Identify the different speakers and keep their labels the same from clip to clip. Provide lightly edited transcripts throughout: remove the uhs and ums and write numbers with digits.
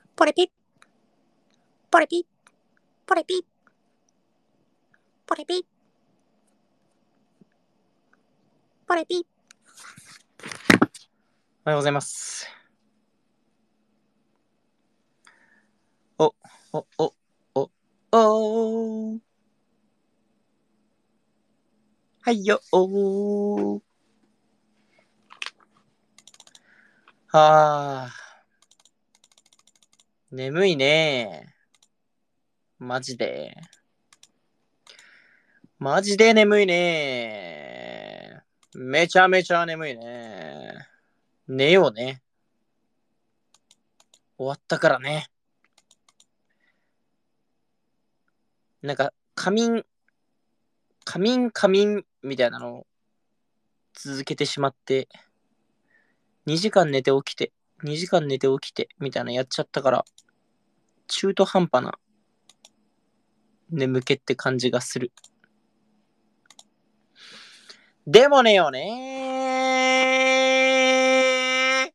Speaker 1: ポレピッポレピッポレピッポレピッポレピッ。おはようございます。はいよ眠いねマジで眠いねめちゃめちゃ眠いね。寝ようね。終わったからね。なんか仮眠みたいなのを続けてしまって2時間寝て起きてみたいなのやっちゃったから、中途半端な眠気って感じがする。でも寝ようね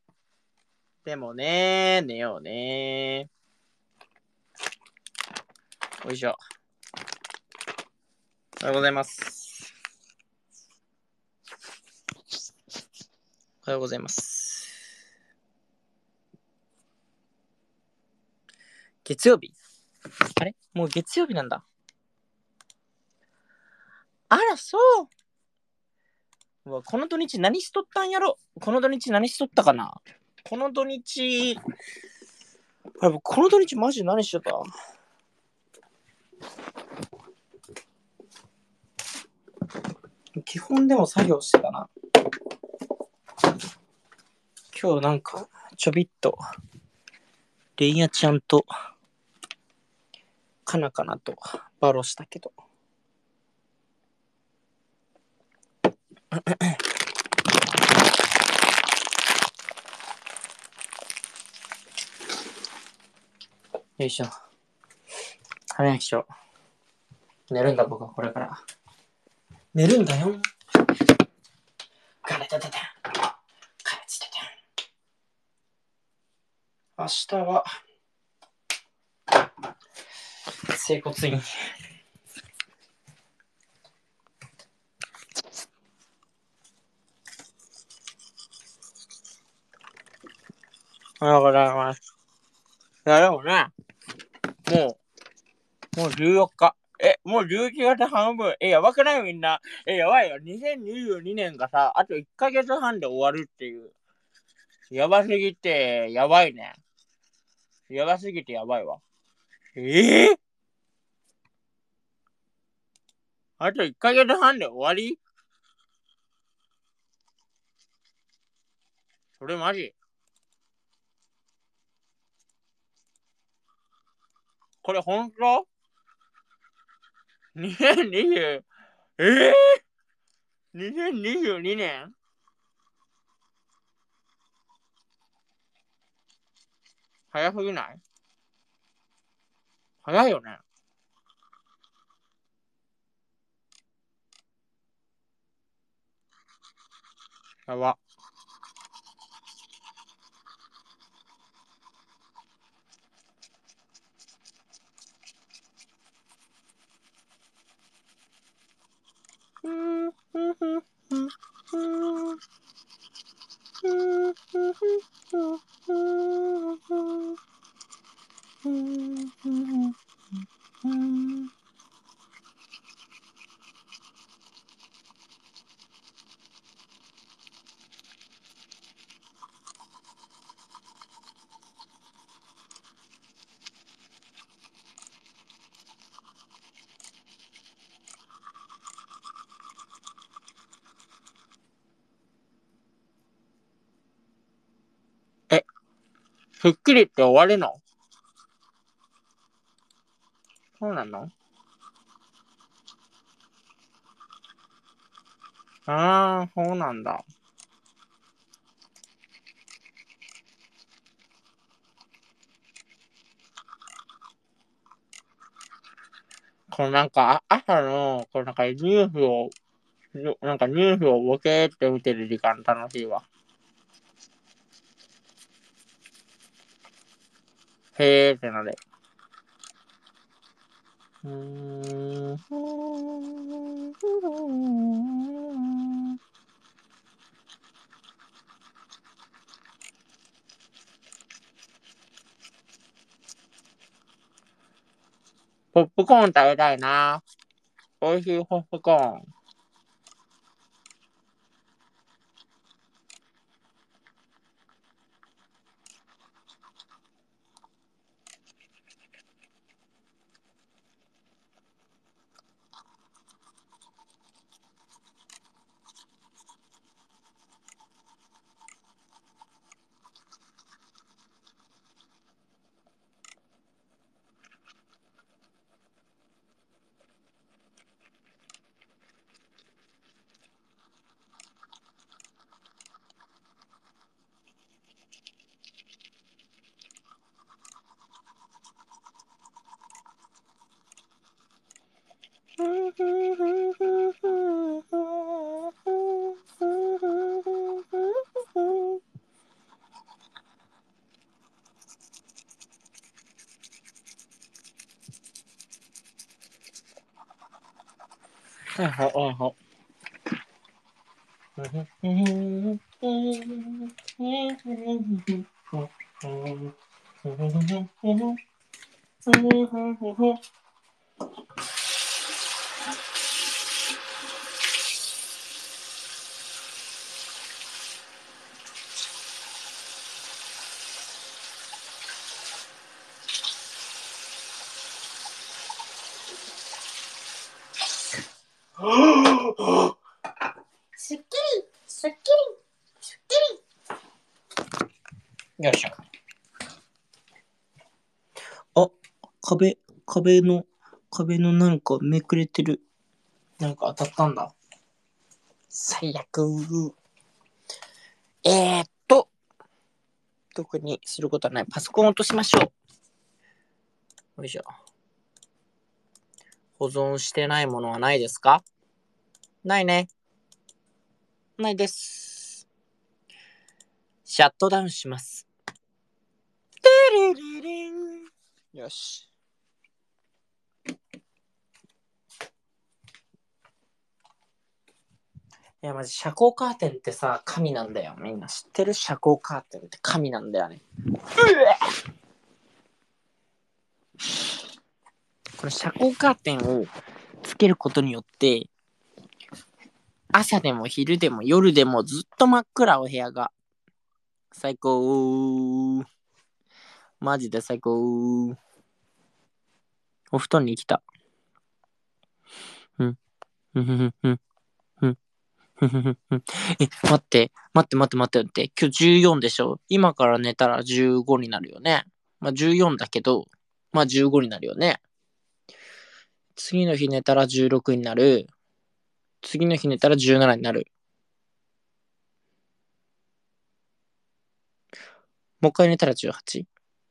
Speaker 1: 寝ようね。よいしょ。おはようございます。おはようございます。月曜日？あれ？もう月曜日なんだ。あら、そう。うわ、この土日何しとったんやろ？この土日何しとったかな？この土日マジで何しとった？基本でも作業してたな。今日なんかちょびっとレイヤちゃんとかなとバロしたけどよいしょ。早いっしょ。寝るんだ僕はこれから。寝るんだよ。ガレタタタン。カレツタタン。明日は整骨院。おはようございます。いやでもね、もう14日。もう11月半分。やばくないみんな。やばいよ。2022年がさ、あと1ヶ月半で終わるっていう。やばすぎて、やばいね。やばすぎてやばいわ。あと1ヶ月半で終わり？それマジ？これほんと？ 2020、2022年？早すぎない？早いよね。やば。ふっくりって終わるの？そうなの？そうなんだ。このなんか、朝の、このなんかニュースをボケーって見てる時間楽しいわ。 へーってなる。ポップコーン食べたいな。美味しいポップコーン。はいはいはいはい。すっきりすっきりすっきり。よいしょ。あ、壁のなんかめくれてる。なんか当たったんだ。最悪。特にすることはない。パソコンを落としましょう。よいしょ。保存してないものはないですか？ないね。ないです。シャットダウンします。テレレレン。よし。いや、マジ、遮光カーテンってさ、神なんだよ。みんな知ってる？遮光カーテンって神なんだよね。この遮光カーテンをつけることによって、朝でも昼でも夜でもずっと真っ暗お部屋が。最高。マジで最高。お布団に来た。うん。ふふふふ。ふん。ふふふふ。待って。待って。今日14でしょ？今から寝たら15になるよね。まあ14だけど、まあ15になるよね。次の日寝たら16になる。次の日寝たら17になる。もう一回寝たら 18？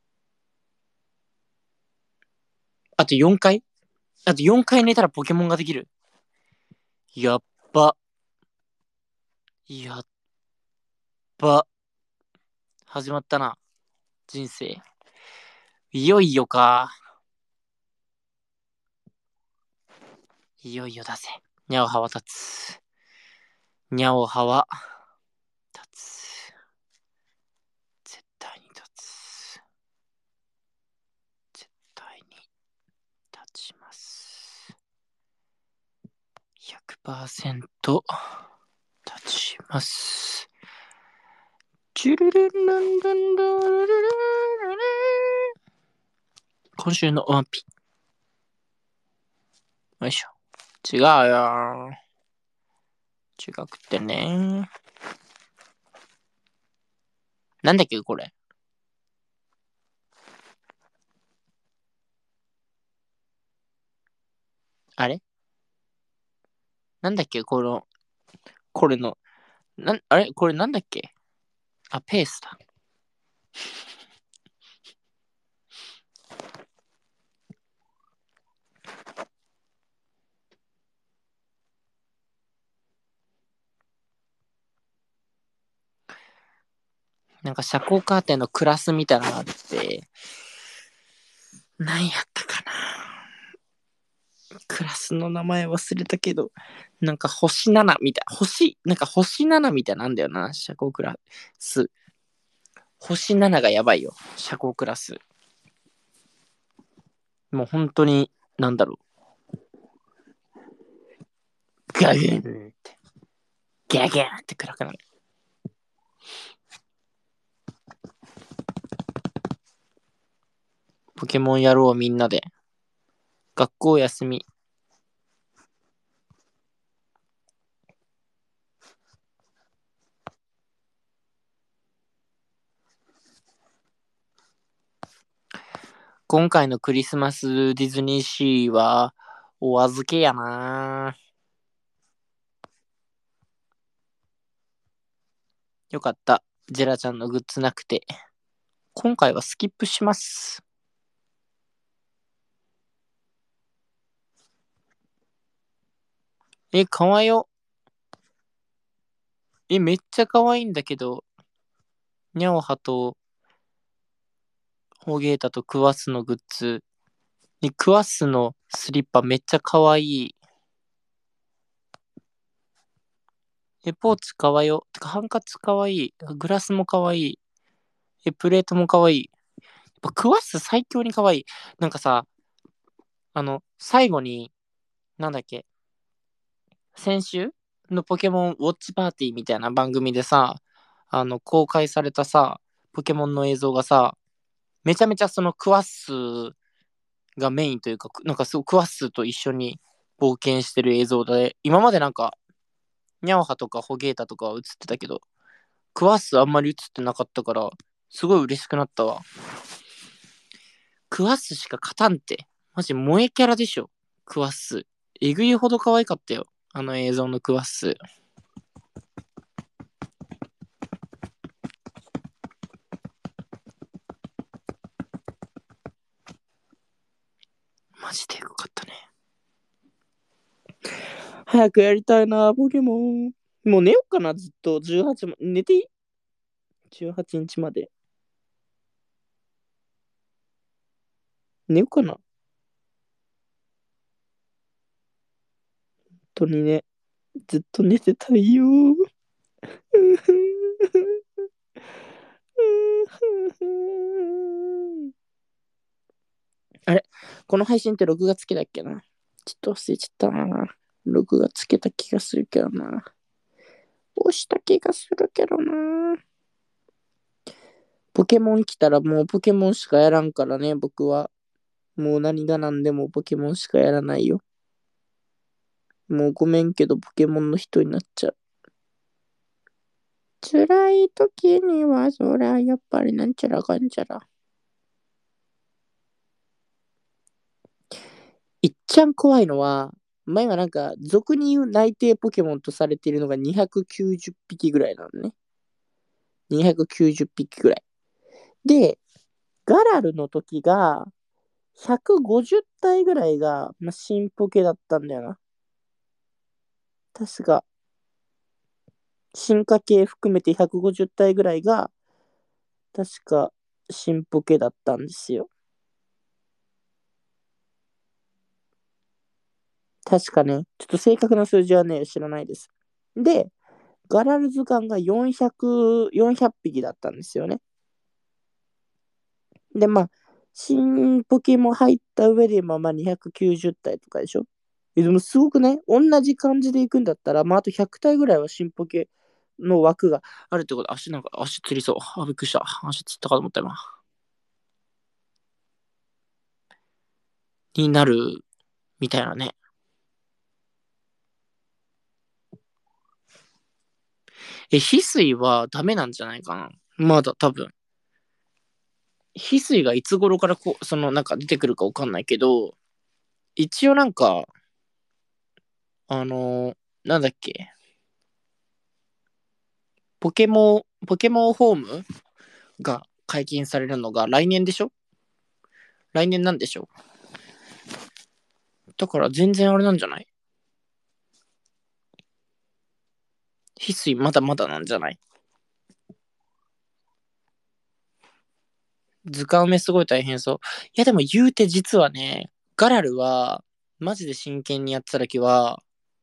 Speaker 1: あと4回？あと4回寝たらポケモンができる。やっば。やっば。始まったな。人生。いよいよか。いよいよだぜ。にゃおはは立つ。にゃおはは立つ。絶対に立つ。絶対に立ちます。100% 立ちます。チュルルルンルンルンルルルル今週のワンピ。よいしょ。違うよ。違くてね。なんだっけこれ。あれなんだっけこれの、あれこれなんだっけ？あ、ペースだ。なんか遮光カーテンのクラスみたいなのがあって、 何やったかな。クラスの名前忘れたけど、なんか星7みたい。なんか星7みたいなんだよな、社交クラス。星7がやばいよ、社交クラス。もう本当に、なんだろう。ガグンって、ギャギャーって暗くなる。ポケモンやろうみんなで。学校休み。今回のクリスマスディズニーシーはお預けやな。よかった。ジェラちゃんのグッズなくて。今回はスキップします。かわよ。めっちゃかわいいんだけど、ニャオハとホゲータとクワスのグッズ。クワスのスリッパめっちゃかわいい。ポーチかわよ。てかハンカチかわいい。グラスもかわいい。プレートもかわいい。やっぱクワス最強にかわいい。なんかさ、最後に、なんだっけ、先週のポケモンウォッチパーティーみたいな番組でさ、公開されたさ、ポケモンの映像がさ、めちゃめちゃそのクワッスがメインというか、なんかすごいクワッスと一緒に冒険してる映像で、今までなんか、ニャオハとかホゲータとかは映ってたけど、クワッスあんまり映ってなかったから、すごい嬉しくなったわ。クワッスしか勝たんって。マジ萌えキャラでしょ。クワッス。えぐいほど可愛かったよ。あの映像のクワッス。マジでよかったね。早くやりたいな、ポケモン。もう寝よっかな、ずっと。18も、寝ていい？ 18 日まで。寝ようかな。本当にね。ずっと寝てたいよ。あれ、この配信って6月けだっけな。ちょっと忘れちゃったな。6月けた気がするけどな。押した気がするけどな。ポケモン来たらもうポケモンしかやらんからね、僕は。もう何が何でもポケモンしかやらないよ。もうごめんけどポケモンの人になっちゃう。辛い時にはそりゃやっぱりなんちゃらかんちゃら。いっちゃん怖いのは、前はなんか俗に言う内定ポケモンとされているのが290匹ぐらいなのね。290匹ぐらい。で、ガラルの時が150体ぐらいが、新ポケだったんだよな。確か、進化系含めて150体ぐらいが、確か、新ポケだったんですよ。確かね、ちょっと正確な数字はね、知らないです。で、ガラル図鑑が400匹だったんですよね。で、新ポケも入った上で、290体とかでしょ。でもすごくね、同じ感じでいくんだったら、あと100体ぐらいは新ポケの枠があるってこと。足つりそう。びっくりした。足つったかと思った今。になる、みたいなね。翡翠はダメなんじゃないかな。まだ多分。翡翠がいつ頃からなんか出てくるかわかんないけど、一応なんか、なんだっけ、ポケモンホームが解禁されるのが来年でしょ？来年なんでしょ？だから全然あれなんじゃない？翡翠まだまだなんじゃない？ 図鑑埋めすごい大変そう。いやでも言うて実はね、ガラルは、マジで真剣にやってた時は、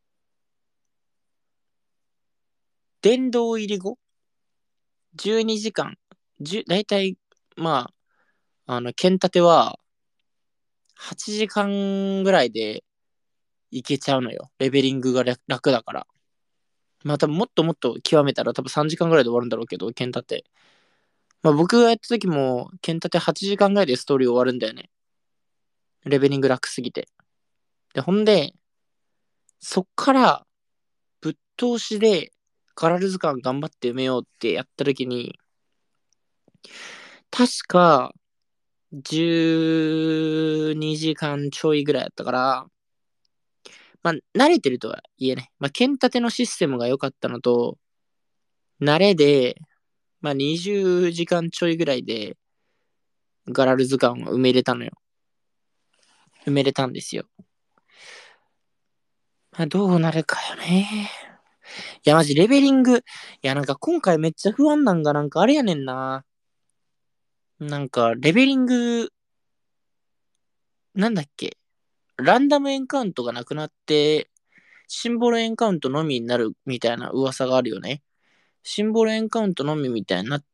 Speaker 1: 殿堂入り後、12時間、だいたい、ま剣立ては、8時間ぐらいでいけちゃうのよ。レベリングが楽だから。まあ多分もっともっと極めたら多分3時間ぐらいで終わるんだろうけど、剣立て。まあ僕がやった時も、剣立て8時間ぐらいでストーリー終わるんだよね。レベリング楽すぎて。で、ほんで、そっから、ぶっ通しで、ガラル図鑑頑張って埋めようってやった時に、確か、12時間ちょいぐらいやったから、まあ、慣れてるとは言えない。まあ、剣立てのシステムが良かったのと、慣れで、まあ、20時間ちょいぐらいで、ガラル図鑑を埋めれたのよ。埋めれたんですよ。まあ、どうなるかよね。いや、マジレベリング。いや、なんか今回めっちゃ不安なんが、なんかあれやねんな。なんか、レベリング、なんだっけ。ランダムエンカウントがなくなって、シンボルエンカウントのみになるみたいな噂があるよね。シンボルエンカウントのみみたいになって、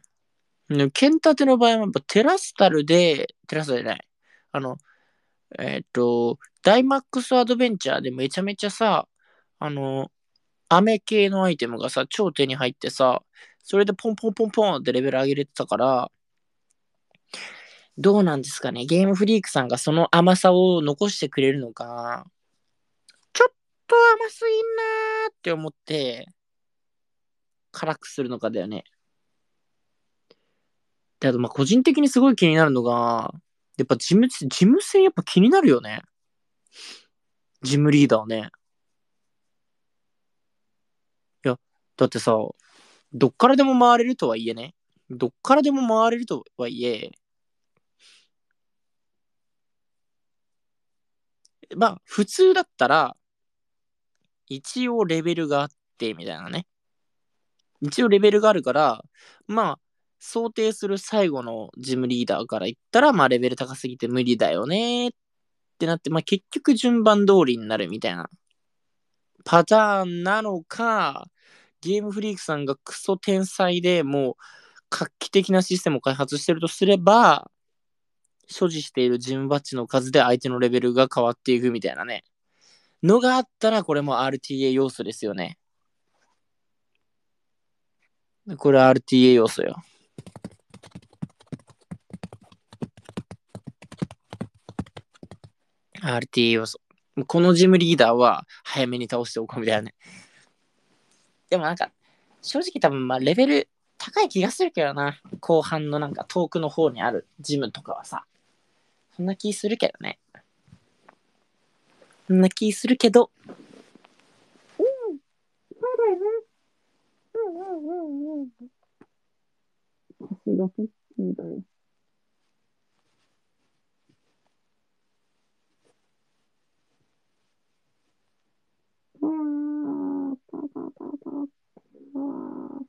Speaker 1: 剣立ての場合はやっぱテラスタルで、テラスタルじゃない。あの、ダイマックスアドベンチャーでめちゃめちゃさ、雨系のアイテムがさ、超手に入ってさ、それでポンポンポンポンってレベル上げれてたから、どうなんですかね。ゲームフリークさんがその甘さを残してくれるのか、ちょっと甘すぎんなーって思って、辛くするのかだよね。で、あと、まあ、個人的にすごい気になるのが、やっぱ事務戦やっぱ気になるよね。ジムリーダーね。いや、だってさ、どっからでも回れるとはいえね。どっからでも回れるとはいえ、まあ、普通だったら、一応レベルがあって、みたいなね。一応レベルがあるから、まあ、想定する最後のジムリーダーから言ったら、まあ、レベル高すぎて無理だよねってなって、まあ、結局順番通りになるみたいなパターンなのか、ゲームフリークさんがクソ天才でもう画期的なシステムを開発してるとすれば、所持しているジムバッジの数で相手のレベルが変わっていくみたいなね。のがあったら、これも RTA 要素ですよね。これは RTA 要素よ。RTA 要素。このジムリーダーは早めに倒しておこうみたいなね。でもなんか、正直多分まあレベル高い気がするけどな。後半のなんか遠くの方にあるジムとかはさ。そんな気するけどね。そんな気するけど。うん。そうだよね。うん。星が好きだよ。パパパパパ。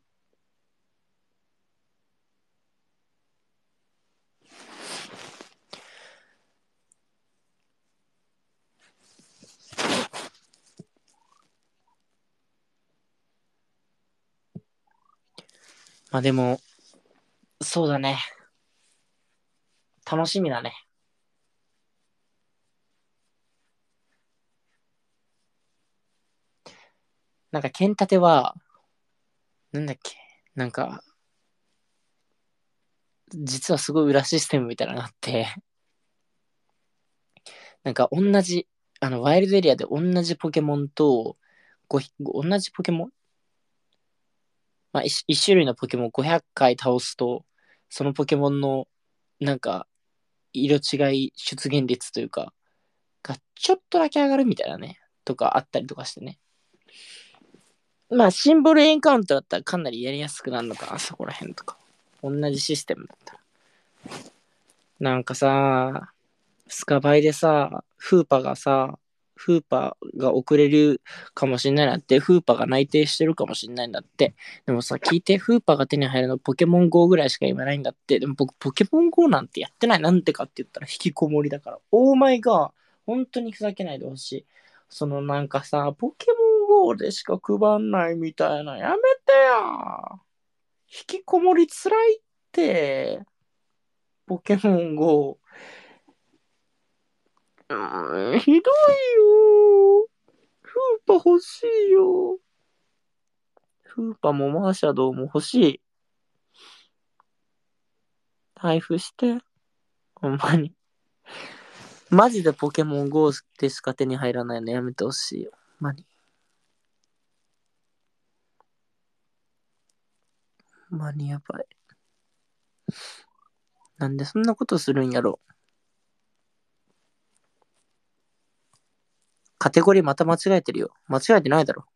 Speaker 1: まあでも、そうだね。楽しみだね。なんか、剣立ては、なんだっけ。なんか、実はすごい裏システムみたいなのがあって、なんか同じ、ワイルドエリアで同じポケモンと、同じポケモンまあ、一種類のポケモンを500回倒すと、そのポケモンの、なんか、色違い出現率というか、がちょっとだけ上がるみたいなね、とかあったりとかしてね。まあ、シンボルエンカウントだったらかなりやりやすくなるのかな、そこら辺とか。同じシステムだったら。なんかさ、スカバイでさ、フーパがさ、 フーパーが遅れるかもしれないんだって。フーパーが内定してるかもしれないんだって。でもさ、聞いて、フーパーが手に入るのポケモン GO ぐらいしか今ないんだって。でも僕、ポケモン GO なんてやってない。なんでかって言ったら引きこもりだから。オーマイガー。本当にふざけないでほしい。なんかさ、ポケモン GO でしか配んないみたいな。やめてよ。引きこもりつらいって。ポケモン GO。ひどいよ。フーパ欲しいよ。フーパもマーシャドウも欲しい。配布して。ほんまに。マジでポケモン GO でしか手に入らないのやめてほしいよ。ほんまに。ほんまにやばい。なんでそんなことするんやろ。カテゴリーまた間違えてるよ。間違えてないだろ。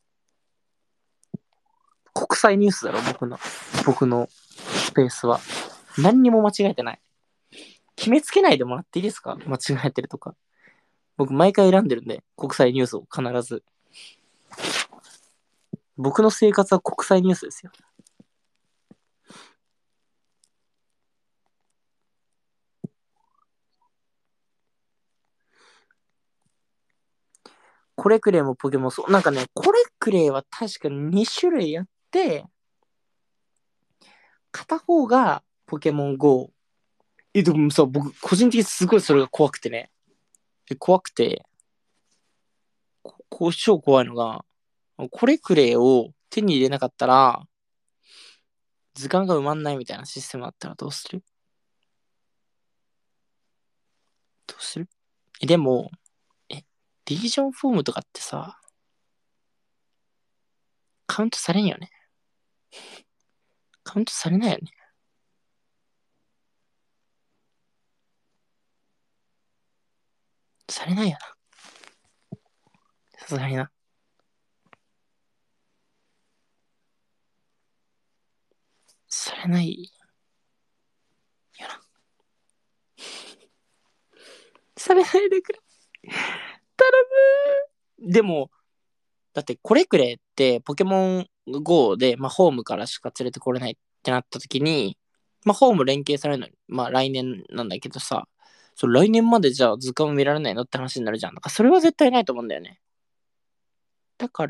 Speaker 1: 国際ニュースだろ、僕のスペースは。何にも間違えてない。決めつけないでもらっていいですか？間違えてるとか。僕毎回選んでるんで、国際ニュースを必ず。僕の生活は国際ニュースですよ。コレクレイもポケモン、そう、なんかね、コレクレイは確か2種類あって、片方がポケモン GO。でもさ、僕、個人的にすごいそれが怖くてね。怖くて、超怖いのが、コレクレイを手に入れなかったら、図鑑が埋まんないみたいなシステムあったらどうする？どうする？でも、リージョンフォームとかってさ、カウントされんよね。カウントされないよね。されないよな。さすがにな。されないよな。されないでくれ。頼む。でも、だってコレクレってポケモン GO で、ホームからしか連れてこれないってなった時に、ホーム連携されるのに、来年なんだけどさ、来年までじゃあ図鑑見られないのって話になるじゃん。だからそれは絶対ないと思うんだよね。だから、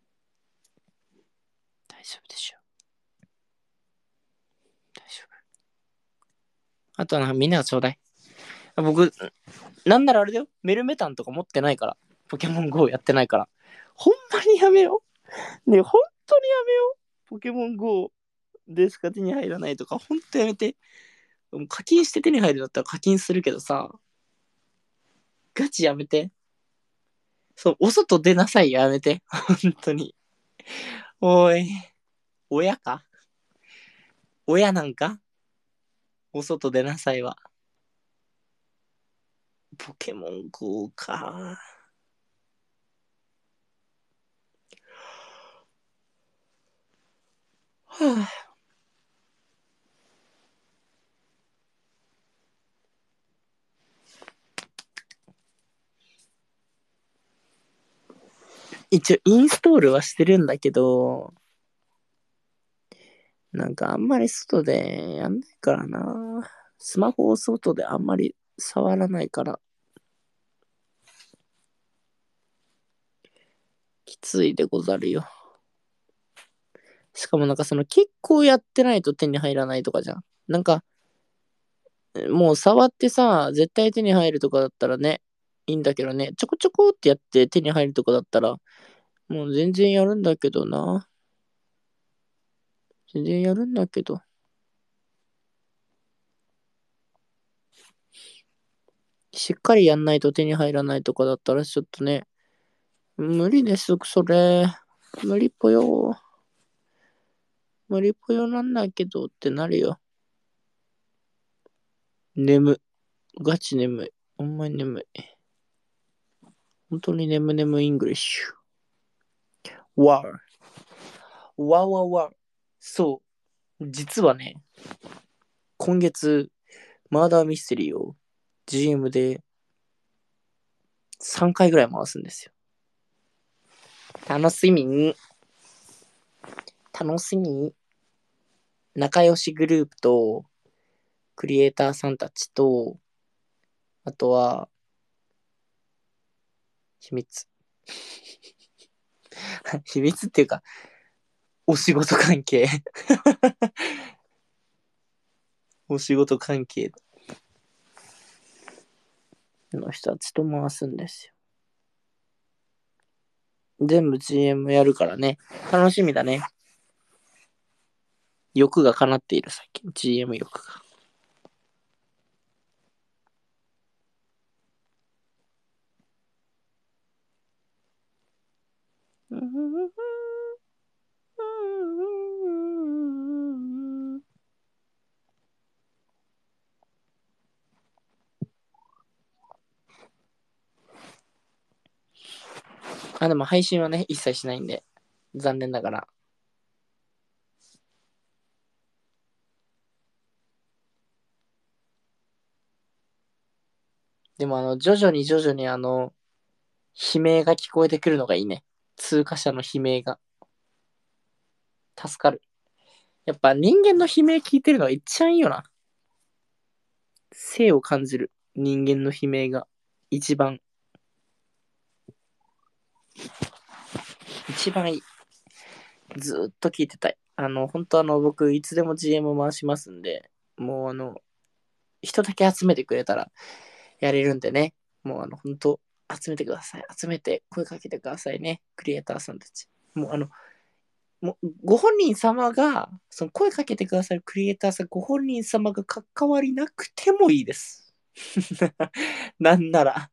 Speaker 1: 大丈夫でしょ。大丈夫。あとはみんながちょうだい。僕、なんならあれだよ。メルメタンとか持ってないから。ポケモン GO やってないから。ほんまにやめよう。ね、本当にやめよう。ポケモン GO でしか手に入らないとか、ほんとやめて。課金して手に入るんだったら課金するけどさ、ガチやめて。お外出なさいよ、やめて。本当に。おい、親か？親なんか？お外出なさいは。ポケモン GO か。はあ、一応インストールはしてるんだけど、なんかあんまり外でやんないからな。スマホを外であんまり触らないから、きついでござるよ。しかもなんか結構やってないと手に入らないとかじゃん。なんか、もう触ってさ、絶対手に入るとかだったらね、いいんだけどね、ちょこちょこってやって手に入るとかだったら、もう全然やるんだけどな。全然やるんだけど。しっかりやんないと手に入らないとかだったらちょっとね、無理です、それ。無理ぽよ。無理ぽよなんだけどってなるよ。眠。ガチ眠い。ほんまに眠い。本当に眠イングリッシュ。わー。わわわ。そう。実はね、今月、マーダーミステリーを GM で 3回ぐらい回すんですよ。楽しみ。仲良しグループと、クリエイターさんたちと、あとは、秘密。秘密っていうか、お仕事関係。お仕事関係の人たちと回すんですよ。全部 GM やるからね。楽しみだね。欲が叶っている最近。GM 欲が。でも配信はね、一切しないんで、残念ながら。でも徐々に悲鳴が聞こえてくるのがいいね。通過者の悲鳴が。助かる。やっぱ人間の悲鳴聞いてるのが一番いいよな。生を感じる。人間の悲鳴が。一番いい。ずっと聞いてたい。本当僕、いつでも GM 回しますんで、もう人だけ集めてくれたらやれるんでね。もう本当集めてください。集めて声かけてくださいね。クリエイターさんたち。もうもうご本人様が、その声かけてくださるクリエイターさん、ご本人様が関わりなくてもいいです。なんなら。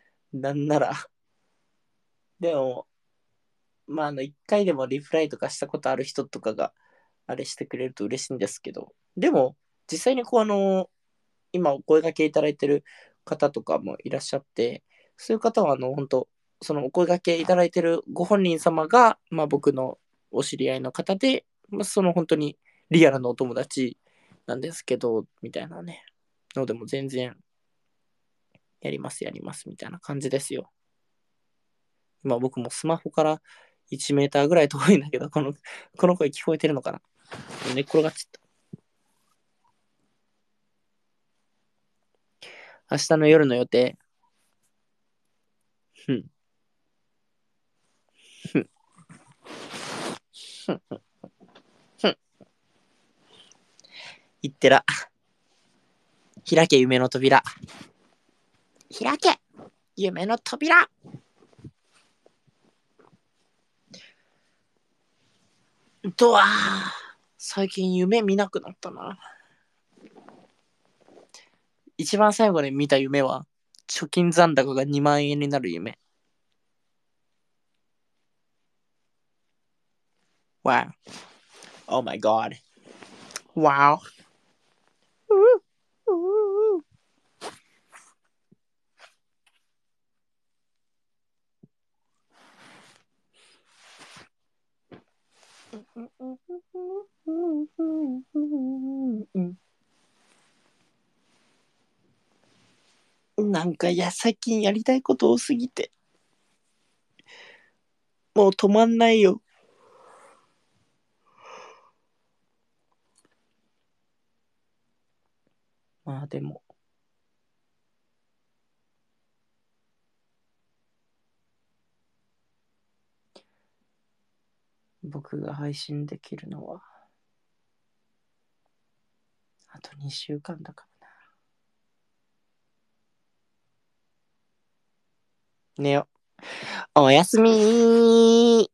Speaker 1: でも、一回でもリプライとかしたことある人とかが、あれしてくれると嬉しいんですけど、でも、実際に今お声掛けいただいてる方とかもいらっしゃって、そういう方は本当そのお声掛けいただいてるご本人様が、僕のお知り合いの方で、その本当にリアルのお友達なんですけど、みたいなね。のでも全然、やりますみたいな感じですよ。今僕もスマホから1メーターぐらい遠いんだけど、この声聞こえてるのかな。寝っ転がっちゃった。明日の夜の予定。いってら。開け夢の扉。開け夢の扉。最近夢見なくなったな。一番最後に見た夢は、貯金残高が2万円になる夢。Wow. Oh my god. Wow. なんか最近やりたいこと多すぎて、もう止まんないよ。でも。僕が配信できるのは、あと2週間だからな。寝よ。おやすみー。